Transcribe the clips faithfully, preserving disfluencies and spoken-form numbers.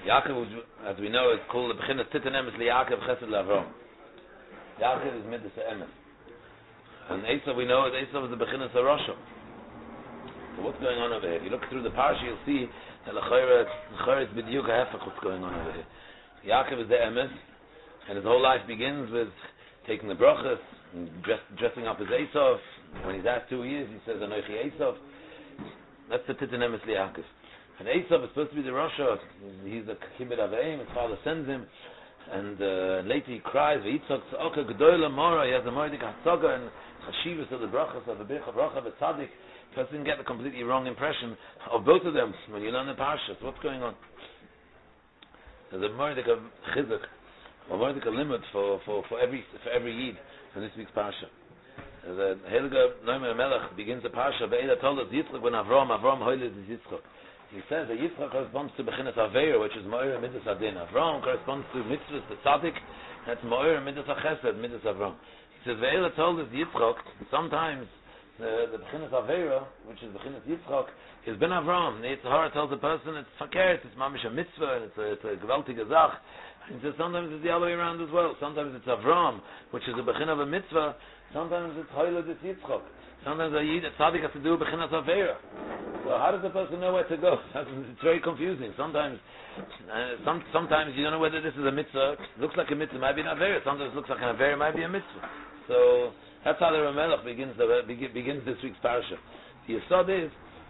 Yaakov, as we know, is called the Bechinas Titan Emes LiYaakov Chesed LaAvram. Yaakov is Midas Emes. And Esav, we know, Esav is the Bechinas HaRosha. So what's going on over here? If you look through the parsha, you'll see that L'chayra is b'diuk ha'hefech what's going on over here. Yaakov is the Emes, and his whole life begins with taking the brachas, and dress, dressing up as Esav. When he's asked who he is, he says, Anochi Esav. That's the Titan Emes LiYaakov. And Esav is supposed to be the Rasha. He's the Kibbutz Aveim. His father sends him, and uh, later he cries, "V'yitzchak tza'oka g'doyla mora." He has the Mordik HaTzaga and Chashivas of the brachas of the Bircha Bracha v'Tzadik. Person get the completely wrong impression of both of them when you learn the parashas. What's going on? There's a Mordik of Chizuk, a Mordik of limit for, for, for every for every Yid in this week's parasha. The Heilige Noimer Melech begins the parasha. Ve'ela told us Yitzchak when Avram Avram hoiled is Yitzchak. He says that Yitzchak corresponds to Bechinas Aveira, which is Ma'ir Midas Adin. Avram corresponds to Mitzvahs, the Tzaddik, that's Ma'ir Midas HaChesed, Midas Avram. He says, Ve'ela told us Yitzchak, sometimes the, the Bechinas Aveira, which is Bechinas Yitzchak, is Ben Avram. The Yitzhara tells a person it's Fakert, it's Mamish a Mitzvah, and it's a, it's a Gewaltige Zach. He says sometimes it's the other way around as well. Sometimes it's Avram, which is a Bechin of a Mitzvah. Sometimes it's Hoyled, it's Yitzchak. Sometimes a Yid, a Tzaddik has to do Bechinas Aveira. So how does the person know where to go? It's very confusing. Sometimes, uh, some, sometimes you don't know whether this is a mitzvah. It looks like a mitzvah, might be an avera. Sometimes it looks like an avera, might be a mitzvah. So that's how the Ramelech begins the, begins this week's parasha. The yesod is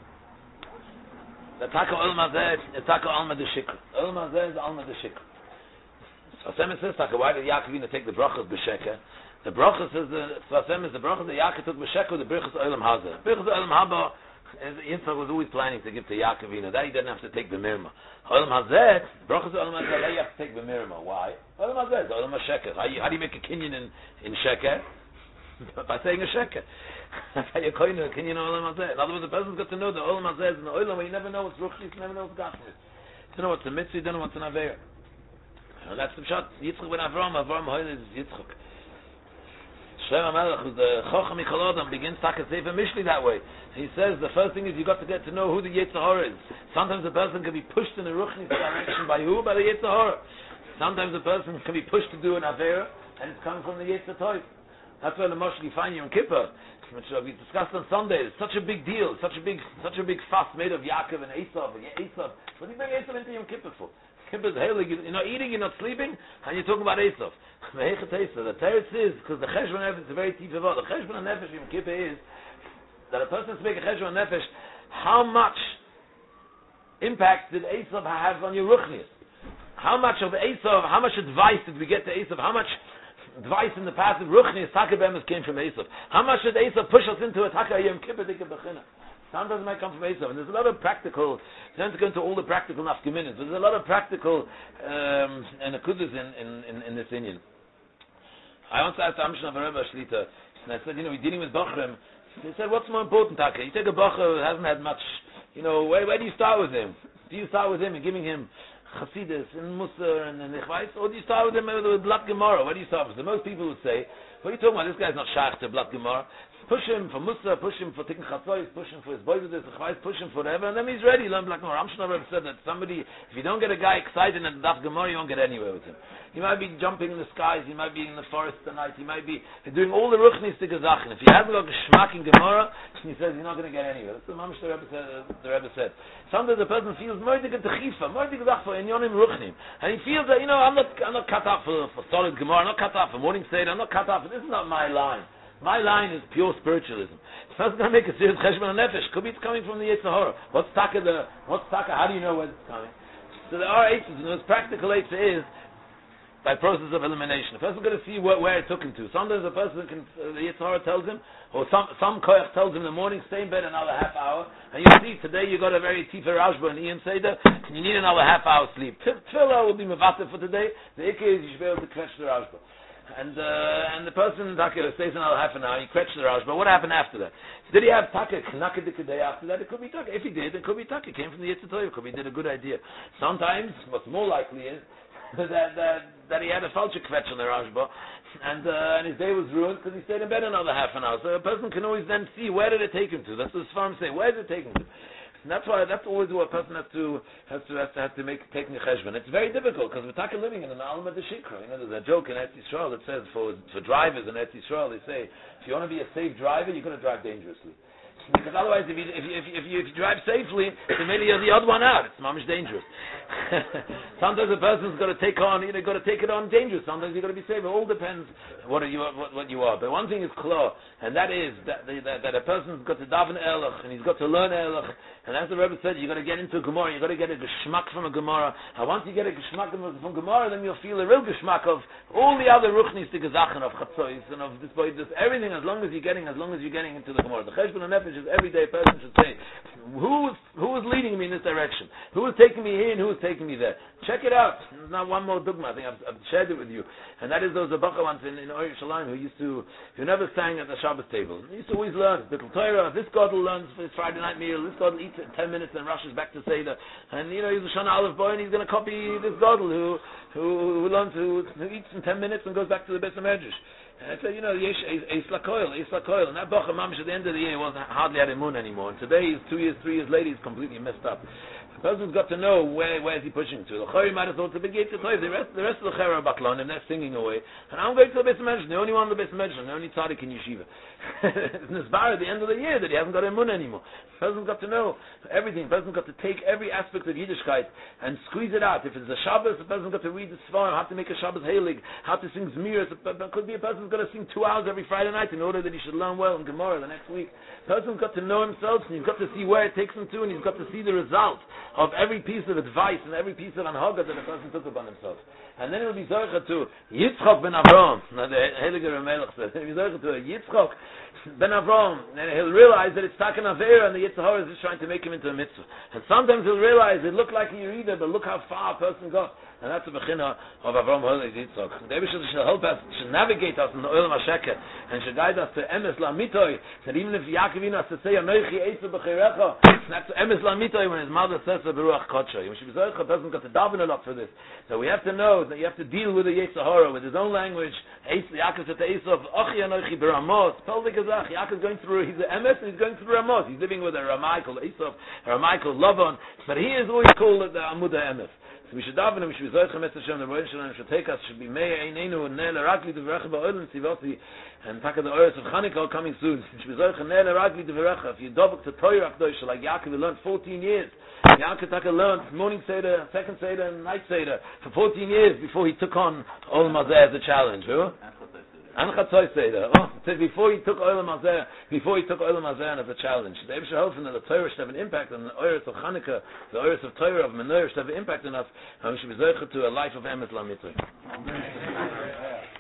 the Taka Olma Zed, the Taka Olma de Shikr. Olma Zed is Olma de Shikr. So Hashem says, Taka, why did Yaakov take the brachas b'shekah? The brachas is the so Hashem is the brachas that Yaakov took b'shekah, the brachas Olam Hazeh. Brachas Olam Haba. Yitzchak was always planning to give to Yaakov, you know, that he didn't have to take the mirma. Olam Hazeh, brachas Olam Hazeh, that you have to take the mirma. Why? Olam Hazeh, Olam HaSheker. How, how do you make a kinyan in, in Sheker? By saying a Sheker. That's how you coin a kinyan Olam Hazeh. In other words, the person's got to know that Olam Hazeh is an Olam where you never know what's Ruchnis, you never know what's Gashmis. You don't know what's a mitzvah, you don't know what's an Aveir. And that's the shot. Yitzchak ben Avram, Avram Hoyle is Yitzchak. Shlomo Melech, who's the Chochem Michal Adam, begins Taka Sefer Mishli that way. He says the first thing is you got to get to know who the Yetzer Hara is. Sometimes a person can be pushed in the Ruchnis direction by who? By the Yetzer Hara. Sometimes a person can be pushed to do an Avera, and it's coming from the Yetzer Toiv. That's why the Moshe you find Yom Kippur, which we discussed on Sunday. It's such a big deal, such a big, such a big fuss made of Yaakov and Esav. And Esav, what do you bring Esav into Yom Kippur for? Kippur is hailing. You're not eating, you're not sleeping, and you're talking about Esav. The teretz is because the cheshbon nefesh is a very deep word. The cheshbon nefesh in Kippur is that a person has to make a cheshbon nefesh. How much impact did Esav have on your ruchnius? How much of Esav? How much advice did we get to Esav? How much advice in the past of ruchnius takabemis came from Esav? How much did Esav push us into a taka yom kippur dika bechina? Sometimes it might come from Esav, and there's a lot of practical. You don't have to go into all the practical nafkaminas, but there's a lot of practical um, and akudas in, in, in, in this Indian. I once asked Amshna Rebbe Shlita, and I said, you know, we're dealing with Bachrim. He said, what's more important, Taka? You take a Bachar who hasn't had much, you know, where, where do you start with him? Do you start with him and giving him Chassidus and Musar and Nechvais, or do you start with him with, with Blat Gemara? Where do you start with? So most people would say, what are you talking about? This guy's not Shach to Blat Gemara. Push him for Musar, push him for Tikkun Chatzois, push him for his boys with his Nechvais, push him for whatever, and then he's ready, learn Blat Gemara. Amshna Rebbe said that somebody, if you don't get a guy excited in Daf Gemara, you won't get anywhere with him. He might be jumping in the skies, he might be in the forest tonight, he might be doing all the ruchnis to Gezachen. If he hasn't got Geschmack in Gemara, he says he's not going to get anywhere. That's what Mamash the Rebbe said. Uh, the Rebbe said. Sometimes the person feels moidig and techifa, moidig for inyonim ruchnim, and he feels that, you know, I'm not, I'm not cut out for, for solid Gemara, I'm not cut out for morning seder, I'm not cut out for, this is not my line. My line is pure spiritualism. The person's going to make a serious cheshbon nefesh. Could be it's coming from the Yetzer Hara. What's taka the, what's taka, how do you know where it's coming? So there are eitzes, and the most practical eitzah is by process of elimination. The person's going to see where, where it took him to. Sometimes the person can, uh, the Yetzer Hara tells him, or some some koyach tells him in the morning, stay in bed another half hour, and you see today you got a very tifa rashba and Ian Seder, and you need another half hour sleep. Tefillah will be mevater for today. The ikka is you should be able to catch the rashba. And uh, and the person Taka stays another half an hour, he crutches the Rashba. What happened after that? Did he have Taka Knakadika day after that? It could be Taka. If he did, it could be Taka. It came from the Yetzer Tov. It could be he did a good idea. Sometimes, what's more likely is that that, that he had a falsche kvetch on the Rashba, and uh, and his day was ruined because he stayed in bed another half an hour. So a person can always then see where did it take him to. That's what the Sfarim say. Where did it take him to? And that's why that's always what a person has to has to has to, has to make taking a cheshbon. It's very difficult because we're talking living in an alma de shikra. You know, there's a joke in Eretz Yisrael that says for for drivers in Eretz Yisrael they say if you want to be a safe driver you're going to drive dangerously. Because otherwise, if you if you if you, if you, if you drive safely, then maybe you're the odd one out. It's mamish dangerous. Sometimes a person's got to take on, you know, got to take it on dangerous. Sometimes you got to be safe. It all depends what are you what, what you are. But one thing is clear, and that is that that, that a person's got to daven erlich and he's got to learn erlich. And as the Rebbe said, you got to get into a Gemara. You got to get a geschmack from a Gemara. And once you get a geschmack from Gemara, then you'll feel a real geschmack of all the other ruchnistic zachen of chatzos and of this boy, this everything. As long as you're getting, as long as you're getting into the Gemara, the cheshbon and nefesh is every day a person should say, who is who is leading me in this direction? Who is taking me here and who is taking me there? Check it out. There's not one more dogma. I think I've, I've shared it with you. And that is those Abacha ones in, in Oyer Shalayim who used to, who never sang at the Shabbos table. They used to always learn. Bittul Torah, this God learns for his Friday night meal, this God eats it in ten minutes and rushes back to Seder. And you know, he's a Shana Aleph boy and he's going to copy this God who, who, who learns, who, who eats in ten minutes and goes back to the Beis HaMedrash. And I said, you know, Yesh Eis Lakoil, Eis Lakoil. And that Bacha Mamish at the end of the year wasn't hardly had a moon anymore. And today, he's two years, three years later, he's completely messed up. The person's got to know where where is he pushing to. The Chori might have thought to be Gate to Toiv. The rest, the rest of the Chera Baklon, and they're singing away. And I'm going to the Beis HaMedrash, the only one in the Beis HaMedrash, the only tzaddik in Yeshiva. It's Nisbar at the end of the year that he hasn't got a moon anymore. The person's got to know everything. The person's got to take every aspect of Yiddishkeit and squeeze it out. If it's a Shabbos, the person's got to read the Sfarim, how to make a Shabbos Heilig, how to sing Zmiras. It could be a person's got to sing two hours every Friday night in order that he should learn well in Gemara the next week. The person's got to know himself, and he's got to see where it takes him to, and he's got to see the result of every piece of advice and every piece of anhaga that a person took upon himself. And then it will be Zoycha to Yitzchok ben Avram. Now the Heilige Ramelech says, it will be Zoycha to Yitzchok ben Avram. And he'll realize that it's Takan Avera and the Yitzhahor is just trying to make him into a mitzvah. And sometimes he'll realize it looked like a Yerida, but look how far a person got. And that's the Bechina of Avram Holig Yitzchok. The Rebbe should help us, should navigate us in the Oil Masheke, and should guide us to Emes Lamitoy, that even if Yaakov has to say, Anoichi Eisu B'chirecha, that's Emes Lamitoy when his mother says, Beruach Kodsha. You should be Zoycha, a person got to daven a lot for this. So we have to know that you have to deal with the Yitzhahor with his own language. Yaakov said to Esau, Ochi Anoichi Beramos, Pelvik Azach. Yaakov is going through, he's an Emes and he's going through Ramos. He's living with a Ramai called Esau, a Ramai called Lavan, but he is always called the Amuda Emes. So we should daven him, we should be Zoycha Mitzvah Shem, the Rosh Hashanah should take us, should be Mei Einenu and Nele Ragli Deverecha Ba'olim Tzivoti, and Taka the Oros of Chanukah coming soon. We should be Zoycha Nele Ragli Deverecha. If you dovok to Torah Akdosh, like Yaakov, he learned fourteen years. Yaakov Taka learned morning Seder, second Seder, and night Seder for fourteen years before he took on Olam Hazeh as a challenge. Huh? And Chatzos Seder. Oh, before he took Olam Hazeh, before he took Olam Hazeh as a challenge. The Eibusher hopes that the Torah should have an impact on the Oros of Chanukah, the Oros of Torah of Menorah should have an impact on us, and we should be Zoycha to a life of Emes Lamitzvah.